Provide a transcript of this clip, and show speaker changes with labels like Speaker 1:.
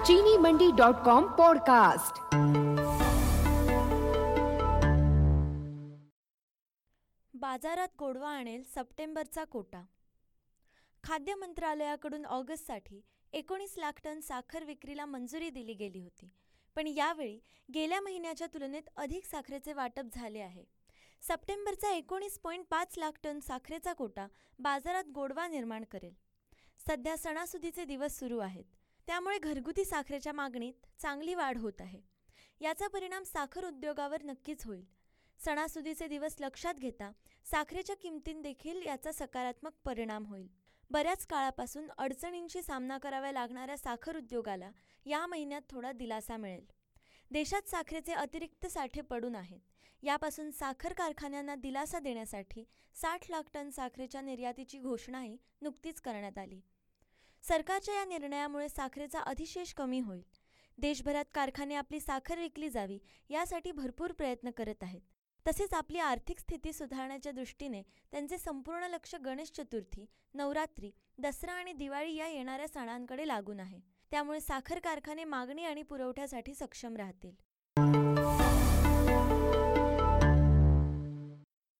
Speaker 1: चीनीमंडी.com podcast.
Speaker 2: बाजारात गोडवा आणेल सप्टेंबरचा कोटा। खाद्य मंत्रालयाकडून ऑगस्टसाठी 19 लाख टन साखर विक्रीला मंजुरी दिली गेली होती, पण यावेळी गेल्या महिन्याच्या तुलनेत अधिक साखरेचे वाटप झाले आहे। सप्टेंबरचा 19.5 लाख टन साखरेचा कोटा बाजारात गोडवा निर्माण करेल। सध्या सणासुदीचे दिवस सुरू आहेत, त्यामुळे घरगुती साखरेच्या मागणीत चांगली वाढ होत आहे। याचा परिणाम साखर उद्योगावर नक्कीच होईल। सणासुदीचे दिवस लक्षात घेता साखरेच्या किमतीत देखील याचा सकारात्मक परिणाम होईल। बऱ्याच काळापासून अडचणींशी सामना करावा लागणाऱ्या साखर उद्योगाला या महिन्यात थोडा दिलासा मिळेल। देशात साखरेचे अतिरिक्त साठे पडून आहेत, यापासून साखर कारखान्यांना दिलासा देण्यासाठी 60 लाख टन साखरेच्या निर्यातीची घोषणाही नुकतीच करण्यात आली। सरकारच्या या निर्णयामुळे साखरेचा अधिशेष कमी होईल। देशभरात कारखाने आपली साखर विकली जावी यासाठी भरपूर प्रयत्न करत आहेत। तसेच आपली आर्थिक स्थिती सुधारण्याच्या दृष्टीने त्यांचे संपूर्ण लक्ष गणेश चतुर्थी, नवरात्री, दसरा आणि दिवाळी या येणाऱ्या सणांकडे लागून आहे। त्यामुळे साखर कारखाने मागणी आणि पुरवठ्यासाठी सक्षम राहतील।